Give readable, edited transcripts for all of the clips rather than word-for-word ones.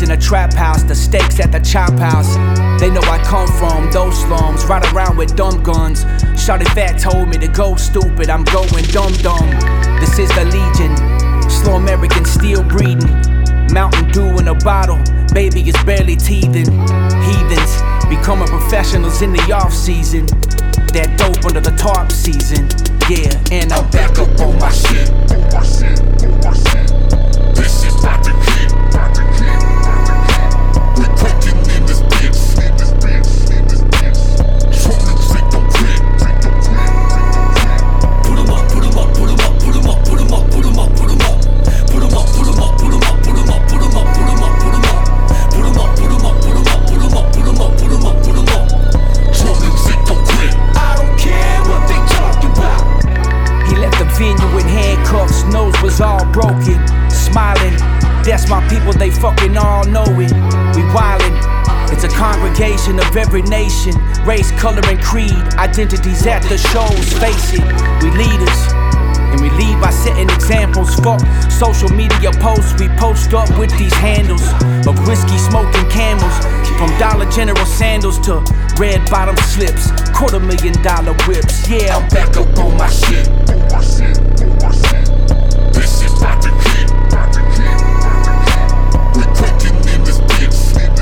in a trap house, the stakes at the chop house. They know I come from those slums, ride around with dumb guns. Shawty Fat told me to go stupid, I'm going dumb. This is the Legion, slow American still breeding. Mountain Dew in a bottle, baby is barely teething. Heathens, becoming professionals in the off season. That dope under the tarp season, yeah. And I'm back up on my shit. This is about to hit. We cooking in this bitch. Trump music don't quit. Put 'em up, put 'em up, put 'em up, put 'em up, put 'em up, put 'em up, put 'em up. Put 'em up, put 'em up, put 'em up, put 'em up, put 'em up, put 'em up, put 'em up. Put 'em up, put 'em up, put 'em up, put 'em up, put 'em up, put 'em up, put 'em up. Trump music don't quit. I don't care what they talking about. He left the venue in handcuffs, nose was all broken. Smiling, that's my people, they fucking all know it. We wildin', it's a congregation of every nation, race, color, and creed. Identities at the shows, face it, we leaders. And we lead by setting examples. Fuck social media posts, we post up with these handles of whiskey smoking camels. From Dollar General sandals to red bottom slips, $250,000 whips. Yeah, I'm back up on my shit. This is about to hit. We cooking in this bitch.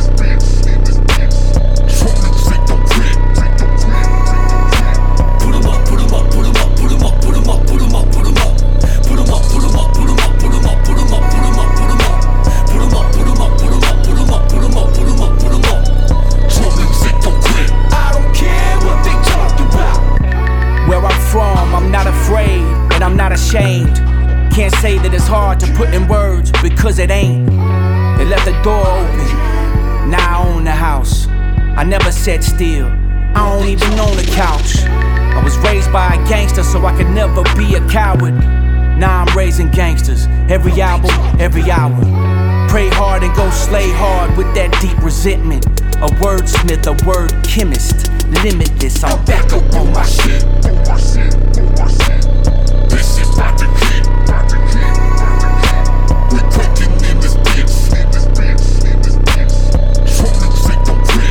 Trump music don't quit. Put 'em up, put 'em up, put 'em up, put 'em up, put 'em up, put 'em up, put 'em up. Put 'em up, put 'em up, put 'em up, put 'em up, put 'em up, put 'em up, put 'em up. Put 'em up, put 'em up, put 'em up, put 'em up, put 'em up, put 'em up, put 'em up. Trump music don't quit. I don't care what they talking about. Where I'm from, I'm not afraid, and I'm not ashamed. Can't say that it's hard to put in words, because it ain't. They left the door open, now I own the house. I never sat still, I don't even own a couch. I was raised by a gangster, so I could never be a coward. Now I'm raising gangsters, every album, every hour. Pray hard and go slay hard with that deep resentment. A wordsmith, a word chemist, limitless, I'm back up on my shit. This is about to hit. We cooking in this bitch. Trump music don't quit.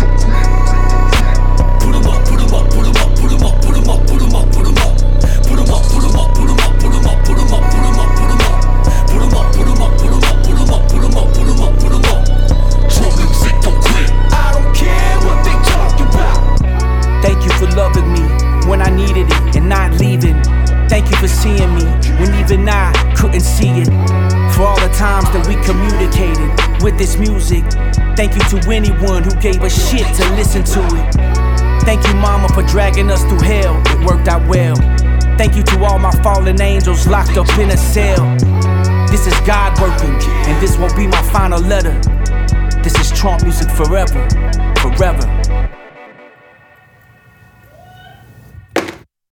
Put 'em up, put 'em up, put 'em up, put 'em up, put 'em up, put 'em up, put 'em up. Put 'em up, put 'em up, put 'em up, put 'em up, put 'em up, put 'em up, put 'em up. Put 'em up, put 'em up, put 'em up, put 'em up, put 'em up, put 'em up, put 'em up. Trump music don't quit. I don't care what they talking about. Thank you for loving me when I needed it and not leaving. Thank you for seeing me when even I couldn't see it. For all the times that we communicated with this music. Thank you to anyone who gave a shit to listen to it. Thank you, mama, for dragging us through hell. It worked out well. Thank you to all my fallen angels locked up in a cell. This is God working, and this won't be my final letter. This is Trump music forever, forever.